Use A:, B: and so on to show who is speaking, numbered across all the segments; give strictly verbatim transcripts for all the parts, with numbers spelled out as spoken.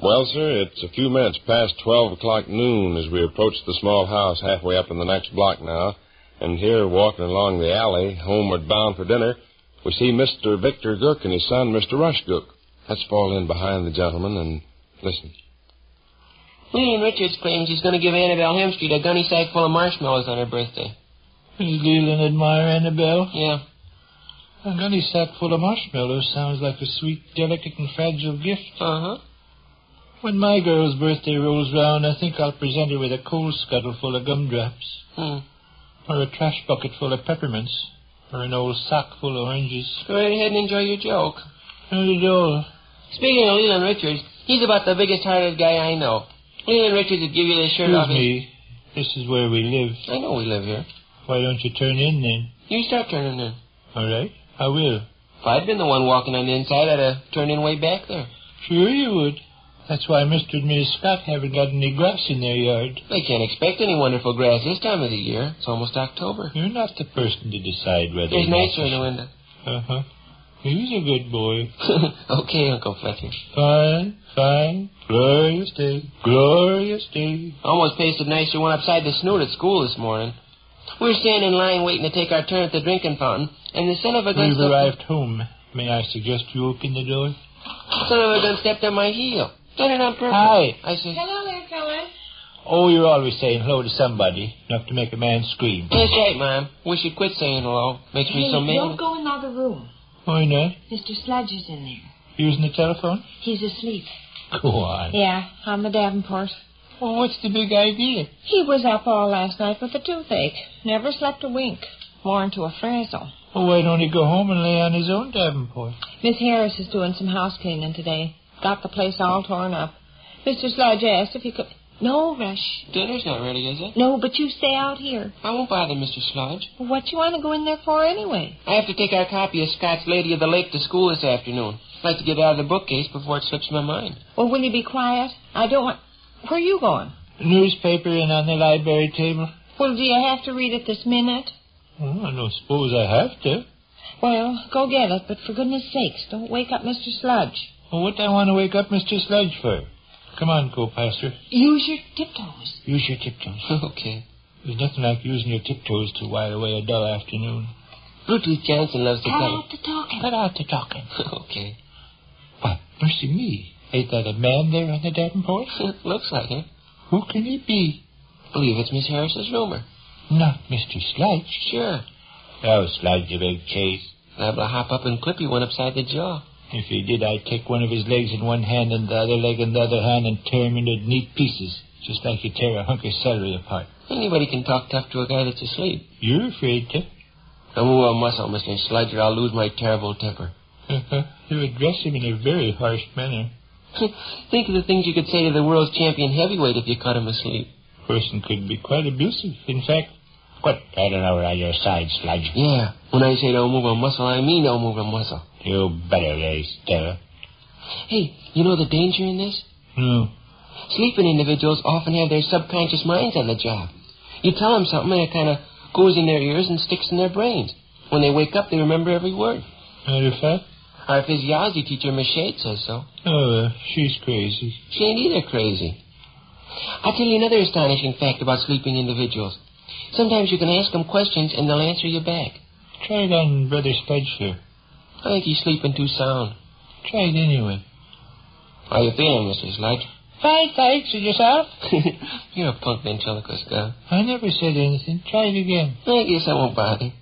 A: Well, sir, it's a few minutes past twelve o'clock noon as we approach the small house halfway up in the next block now. And here, walking along the alley, homeward bound for dinner, we see Mister Victor Gook and his son, Mister Rush Gook. Let's fall in behind the gentleman and listen.
B: Leland Richards claims he's going to give Annabelle Hemstreet a gunny sack full of marshmallows on her birthday.
C: Does Leland admire Annabelle?
B: Yeah.
C: A gunny sack full of marshmallows sounds like a sweet, delicate, and fragile gift.
B: Uh-huh.
C: When my girl's birthday rolls round, I think I'll present her with a coal scuttle full of gumdrops.
B: Hmm.
C: Or a trash bucket full of peppermints. Or an old sock full of oranges.
B: Go right ahead and enjoy your joke.
C: Not at all.
B: Speaking of Leland Richards, he's about the biggest-hearted guy I know. Leland Richards would give you this shirt
C: Excuse
B: off his...
C: me. This is where we live.
B: I know we live here.
C: Why don't you turn in, then?
B: You start turning in.
C: All right. I will.
B: If I'd been the one walking on the inside, I'd have turned in way back there.
C: Sure you would. That's why Mister and Missus Scott haven't got any grass in their yard.
B: They can't expect any wonderful grass this time of the year. It's almost October.
C: You're not the person to decide whether...
B: There's nature in the window.
C: Uh-huh. He's a good boy.
B: Okay, Uncle Fletcher.
C: Fine, fine. Glorious day. Glorious day.
B: Almost pasted nicer one upside the snoot at school this morning. We were standing in line waiting to take our turn at the drinking fountain, and the son of a gun...
C: We've arrived home. May I suggest you open the door?
B: Son of a gun stepped on my heel. Done it on purpose.
C: Hi.
B: I said...
D: Hello there, fella.
C: Oh, you're always saying hello to somebody, enough to make a man scream.
B: That's right, Mom. Wish you'd quit saying hello. Makes
D: Hey,
B: me so mad.
D: don't go in the other room.
C: Why not?
D: Mister Sludge is in there.
C: Using the telephone?
D: He's asleep.
C: Go on.
D: Yeah, on the Davenport.
C: Well, what's the big idea?
D: He was up all last night with a toothache. Never slept a wink. More into a frazzle.
C: Well, why don't he go home and lay on his own Davenport?
D: Miss Harris is doing some house cleaning today. Got the place all torn up. Mister Sludge asked if he could... No, Rush.
B: Dinner's not ready, is it?
D: No, but you stay out here.
B: I won't bother, Mister Sludge.
D: Well, what you want to go in there for anyway?
B: I have to take our copy of Scott's Lady of the Lake to school this afternoon. I'd like to get it out of the bookcase before it slips my mind.
D: Well, will you be quiet? I don't want... Where are you going?
C: The newspaper and on the library table.
D: Well, do you have to read it this minute?
C: Well, I don't suppose I have to.
D: Well, go get it, but for goodness sakes, don't wake up Mister Sludge.
C: Well, what do I want to wake up Mister Sludge for? Come on, co-pastor.
D: Use your tiptoes.
C: Use your tiptoes.
B: Okay.
C: There's nothing like using your tiptoes to while away a dull afternoon.
B: Bluetooth Johnson loves to
D: Cut
B: tell
D: out the talking.
C: Cut out the talking.
B: Okay.
C: Why, mercy me. Ain't that a man there on the Davenport?
B: Looks like it.
C: Who can he be?
B: Believe it's Miss Harris's roomer.
C: Not Mister Sludge.
B: Sure.
C: Oh, Sludge, you big chase.
B: Liable to hop up and clip you one upside the jaw.
C: If he did, I'd take one of his legs in one hand and the other leg in the other hand and tear him into neat pieces, just like you tear a hunk of celery apart.
B: Anybody can talk tough to a guy that's asleep.
C: You're afraid to.
B: Don't move a muscle, Mister Sludge, or I'll lose my terrible temper.
C: You address him in a very harsh manner.
B: Think of the things you could say to the world's champion heavyweight if you caught him asleep.
C: A person could be quite abusive. In fact, quit padding over on your side, Sludge.
B: Yeah, when I say don't move a muscle, I mean don't move a muscle.
C: You better lay still.
B: Hey, you know the danger in this?
C: No.
B: Sleeping individuals often have their subconscious minds on the job. You tell them something and it kind of goes in their ears and sticks in their brains. When they wake up, they remember every word.
C: Matter of fact?
B: Our physiology teacher, Miss Shade, says so.
C: Oh, uh, she's crazy.
B: She ain't either crazy. I'll tell you another astonishing fact about sleeping individuals. Sometimes you can ask them questions and they'll answer you back.
C: Try it on Brother Sludge, sir.
B: I think he's sleeping too sound.
C: Try it anyway.
B: How you feeling, Mister Sludge?
C: Fine, thanks. And yourself?
B: You're a punk ventriloquist, girl.
C: I never said anything. Try it again.
B: I guess I won't bother.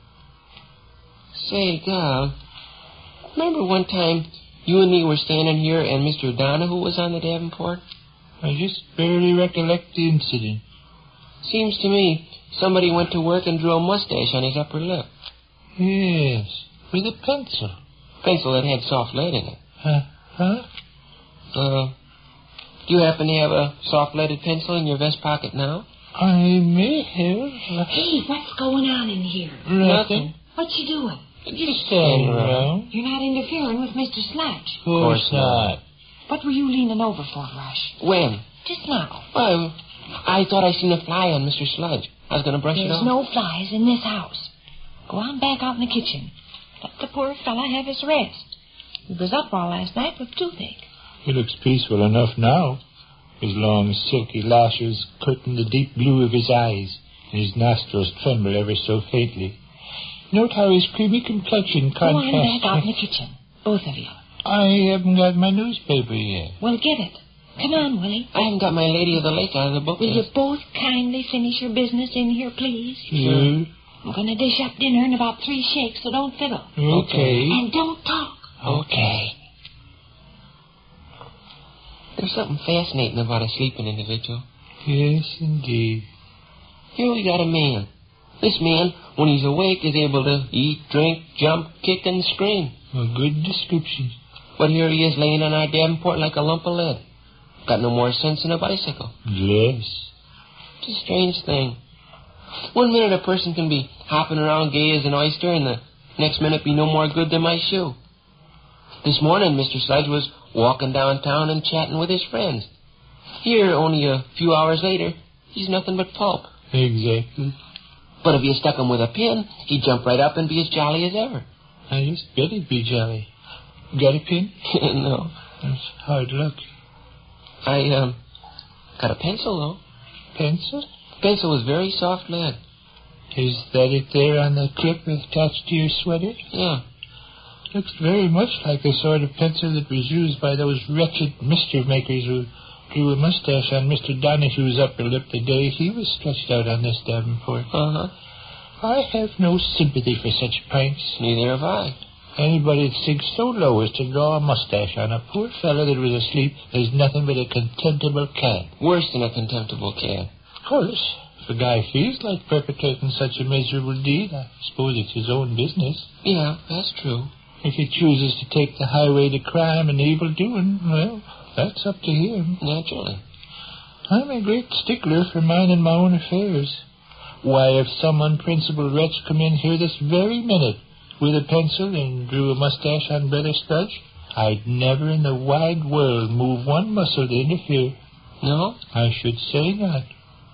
B: Say, girl, remember one time you and me were standing here and Mister Donahue was on the Davenport?
C: I just barely recollect the incident.
B: Seems to me somebody went to work and drew a mustache on his upper lip.
C: Yes, with a pencil.
B: Pencil that had soft lead in it.
C: Huh? Huh?
B: Uh, do you happen to have a soft-leaded pencil in your vest pocket now?
C: I may have.
D: Hey, what's going on in here?
C: Nothing.
D: What you doing?
C: Just standing around.
D: You're not interfering with Mister Sludge.
C: Of course not.
D: What were you leaning over for, Rush?
B: When?
D: Just now.
B: Well, I thought I seen a fly on Mister Sludge. I was going to brush
D: There's
B: it off.
D: no flies in this house. Go on back out in the kitchen. Let the poor fella have his rest. He was up all last night with toothache.
C: He looks peaceful enough now. His long, silky lashes curtain the deep blue of his eyes, and his nostrils tremble ever so faintly. Note how his creamy complexion
D: Go on
C: contrasts...
D: back out in the kitchen, both of you.
C: I haven't got my newspaper yet.
D: Well, get it. Come on, Willie.
B: I haven't got my Lady of the Lake out of the book
D: Will you
B: yet.
D: both kindly finish your business in here, please?
C: Sure.
D: I'm going to dish up dinner in about three shakes, so don't fiddle.
C: Okay.
D: And don't talk.
B: Okay. There's something fascinating about a sleeping individual.
C: Yes, indeed.
B: Here we got a man. This man, when he's awake, is able to eat, drink, jump, kick, and scream.
C: A good description.
B: But here he is laying on our Davenport like a lump of lead. Got no more sense than a bicycle.
C: Yes.
B: It's a strange thing. One minute a person can be hopping around gay as an oyster, and the next minute be no more good than my shoe. This morning, Mister Sludge was walking downtown and chatting with his friends. Here, only a few hours later, he's nothing but pulp.
C: Exactly.
B: But if you stuck him with a pin, he'd jump right up and be as jolly as ever.
C: I just bet he'd be jolly. Got a pin?
B: No.
C: That's hard luck.
B: I, um, got a pencil, though.
C: Pencil?
B: Pencil was very soft lead.
C: Is that it there on the clip attached to your sweater?
B: Yeah.
C: Looks very much like the sort of pencil that was used by those wretched mischief makers who drew a mustache on Mister Donahue's upper lip the day he was stretched out on this Davenport.
B: Uh-huh.
C: I have no sympathy for such pranks.
B: Neither have I.
C: Anybody that sinks so low as to draw a mustache on a poor fellow that was asleep is nothing but a contemptible cad.
B: Worse than a contemptible cad.
C: Of course, if a guy feels like perpetrating such a miserable deed, I suppose it's his own business.
B: Yeah, that's true.
C: If he chooses to take the highway to crime and evil doing, well, that's up to him.
B: Naturally.
C: I'm a great stickler for minding my own affairs. Why, if some unprincipled wretch come in here this very minute with a pencil and drew a mustache on Brother Sludge, I'd never in the wide world move one muscle to interfere.
B: No?
C: I should say not.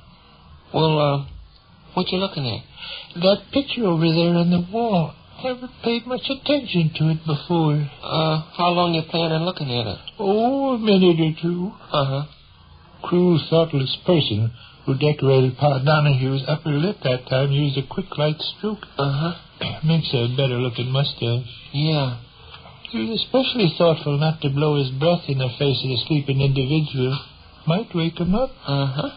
B: Well, uh, what you looking at?
C: That picture over there on the wall. Never paid much attention to it before.
B: Uh, how long you plan on looking at it?
C: Oh, a minute or two.
B: Uh-huh.
C: Cruel, thoughtless person who decorated Pa Donahue's upper lip that time used a quick, light stroke.
B: Uh-huh.
C: Makes a better-looking mustache.
B: Yeah.
C: He was especially thoughtful not to blow his breath in the face of the sleeping individual. Might wake him up.
B: Uh-huh.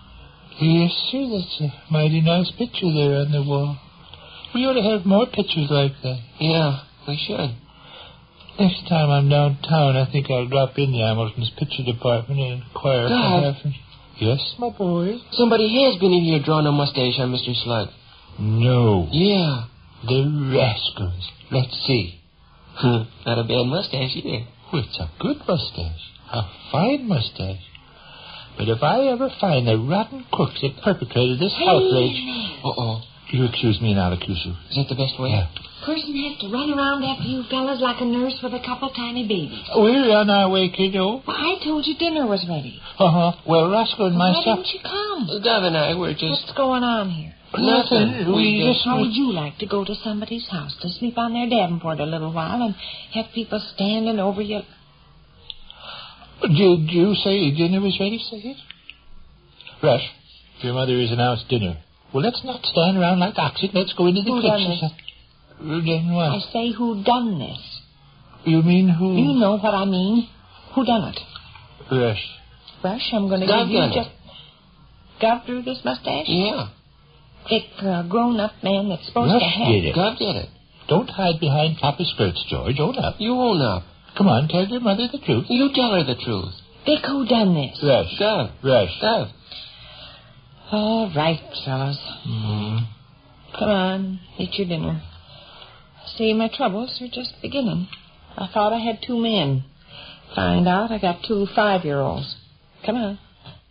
C: Yes, sir, that's a mighty nice picture there on the wall. We ought to have more pictures like that.
B: Yeah, we should.
C: Next time I'm downtown, I think I'll drop in the Hamilton's picture department and inquire if I
B: Dad.
C: have... Yes, my boy?
B: Somebody has been in here drawing a mustache on Mister Slug.
C: No.
B: Yeah.
C: The rascals. Let's see.
B: Not a bad mustache either.
C: Well, it's a good mustache. A fine mustache. But if I ever find the rotten crooks that perpetrated this outrage...
B: Uh-oh.
C: You excuse me and I'll accuse you.
B: Is that the best way?
C: Yeah.
D: Person has to run around after you fellas like a nurse with a couple tiny babies.
C: We're on our way, kiddo.
D: Well, I told you dinner was ready.
C: Uh-huh. Well, Roscoe and
D: Why
C: myself...
D: didn't you come?
B: Dove and I were just...
D: What's going on here?
B: Nothing.
C: We
B: We
C: just...
D: How would you like to go to somebody's house to sleep on their Davenport a little while and have people standing over you?
C: Did you say dinner was ready, say it? Rush, your mother has announced dinner. Well, let's not stand around like oxen. Let's go into the
D: Who done
C: kitchen.
D: this?
C: Who done what?
D: I say who done this.
C: You mean who?
D: You know what I mean. Who done it?
C: Rush.
D: Rush, I'm going to
B: Gov
D: give you
B: done it.
D: just... Gov drew this mustache?
B: Yeah.
D: Thick, uh, grown-up man that's supposed
C: Rush
D: to have...
C: did it.
B: Gov did it.
C: Don't hide behind Papa's skirts, George. Own up.
B: You own up.
C: Come on, tell your mother the truth.
B: You tell her the truth.
D: Vic, who done this?
C: Rush.
B: Gov.
C: Rush.
B: Gov.
D: All right, fellas.
C: Mm.
D: Come on, eat your dinner. See, my troubles are just beginning. I thought I had two men. Find out I got two five-year-olds. Come on.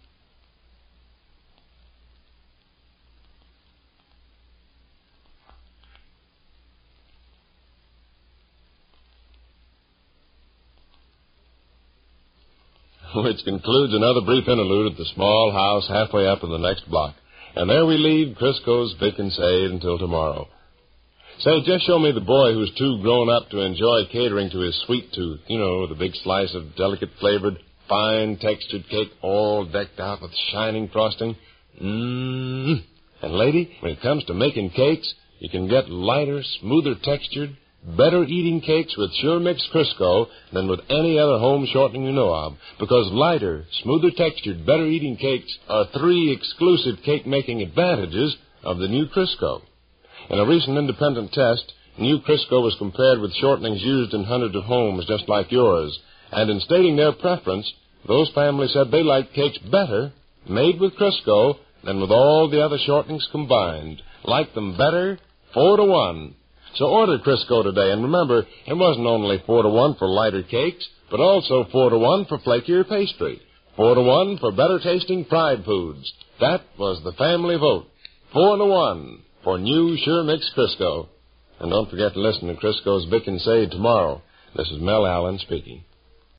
A: Which concludes another brief interlude at the small house halfway up in the next block. And there we leave Crisco's Vic and Sade until tomorrow. Say, just show me the boy who's too grown up to enjoy catering to his sweet tooth. You know, the big slice of delicate flavored, fine textured cake all decked out with shining frosting. Mmm. And, lady, when it comes to making cakes, you can get lighter, smoother textured, better eating cakes with Sure Mix Crisco than with any other home shortening you know of. Because lighter, smoother textured, better eating cakes are three exclusive cake-making advantages of the new Crisco. In a recent independent test, new Crisco was compared with shortenings used in hundreds of homes just like yours. And in stating their preference, those families said they liked cakes better made with Crisco than with all the other shortenings combined. Liked them better, four to one. So order Crisco today, and remember, it wasn't only four to one for lighter cakes, but also four to one for flakier pastry. Four to one for better-tasting fried foods. That was the family vote. Four to one for new Sure Mix Crisco. And don't forget to listen to Crisco's Bick and Say tomorrow. This is Mel Allen speaking.